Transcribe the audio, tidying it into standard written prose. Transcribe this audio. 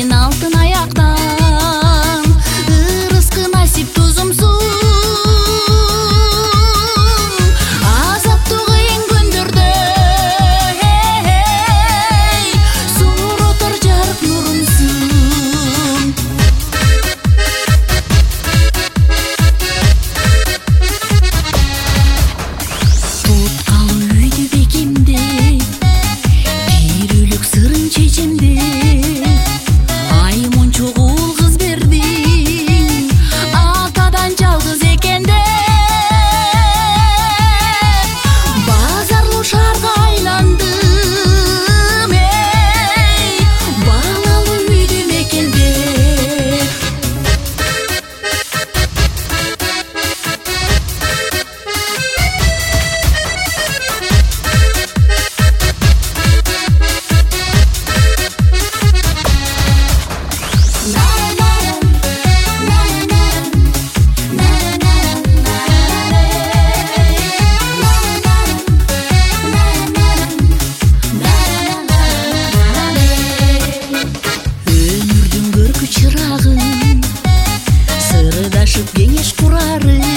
сен алтын аяктан, ырыскы насип тузумсуң. Азаптуу кыйын күндөрдө суротор жарык нурумсуң. Туткалы үйдү бекемде, бирүүлүк сырын чечемде, аймунчук уул кыз бердиң, атадан жалгыз экенде. Базарлуу шаарга айландым, баалалуу үйдү мекенде. Өмүрдүн көркү чырагы, сырдашып кеңеш курары.